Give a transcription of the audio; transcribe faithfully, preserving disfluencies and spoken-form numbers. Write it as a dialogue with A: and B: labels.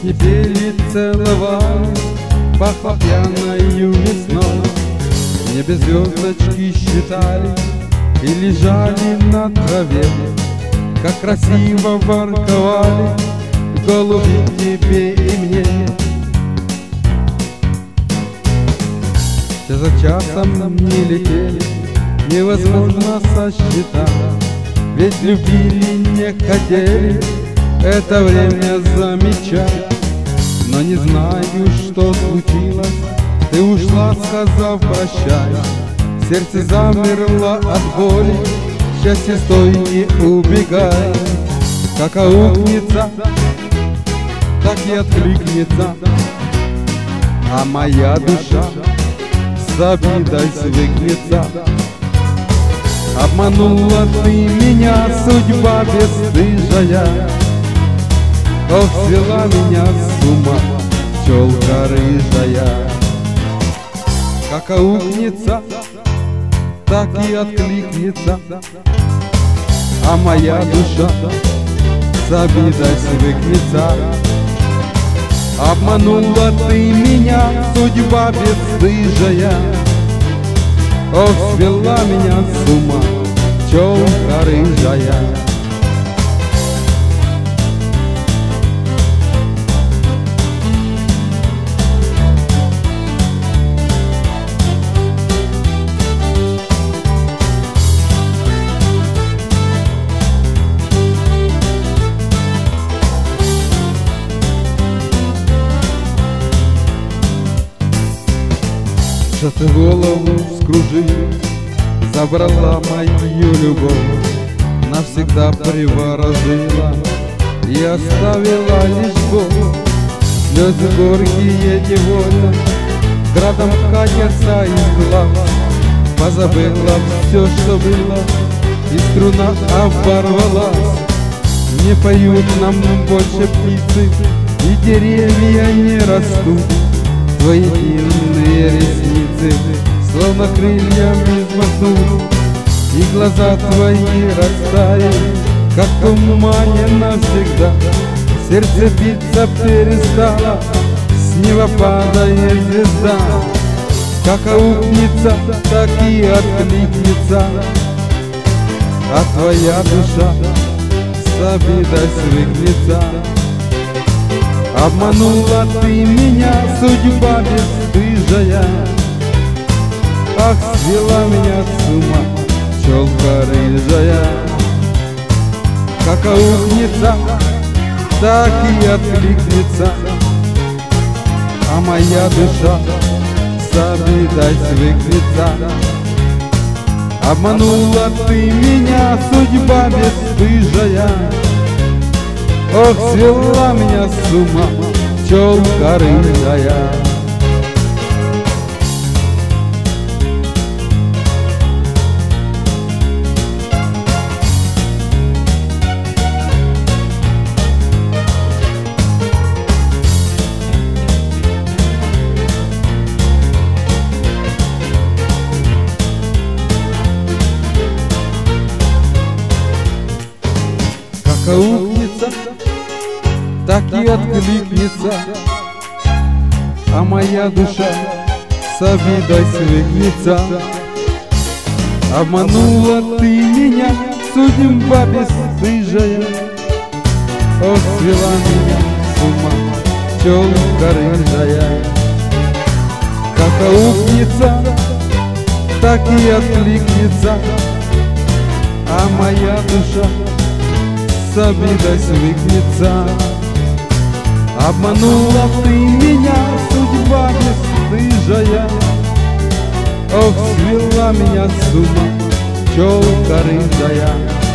A: Песни пели, целовали, пахло пьяною весной. В небе звездочки считали и лежали на траве. Как красиво ворковали голуби тебе и мне. Час за часом не летели, невозможно сосчитать. Ведь любили, не хотели это время замечать. Но не знаю, что случилось, ты ушла, сказав прощай. Сердце замерло от боли, счастье стой, не убегай. Как аукнется, так и откликнется, а моя душа с обидой свыкнется. Обманула ты меня, судьба бесстыжая. Ох, свела меня с ума пчелка рыжая. Как аукнется, так и откликнется, а моя душа с обидой свыкнется. Обманула ты меня, судьба бесстыжая. Ох, свела меня с ума пчелка рыжая. Что ты голову скружила, забрала мою любовь, навсегда приворожила и оставила лишь боль. Слезы горькие невольно градом катятся из глаз. Позабыла все, что было, и струна оборвалась. Не поют нам больше птицы, и деревья не растут. Твои длинные ресницы словно крыльями взмахнут, и глаза твои растаяли, как в тумане навсегда. Сердце биться перестало, с неба падает звезда. Как аукнется, так и откликнется, а твоя душа с обидой свыкнется. Обманула ты меня, судьба бесстыжая. Ах, свела меня с ума пчелка рыжая. Как аукнется, так и откликнется, а моя душа с обидой свыкнется. Обманула ты меня, судьба бесстыжая. Ох, свела меня с ума пчелка рыжая. Как аукнется, так и откликнется, а моя душа с обидой свыкнется. Обманула ты меня, судьба бесстыжая. Ох, свела меня с ума пчелка рыжая. Как аукнется, так и откликнется, а моя душа с обидой свыкнется. Обманула ты меня, судьба бесстыжая. Ох, свела меня с ума пчелка рыжая.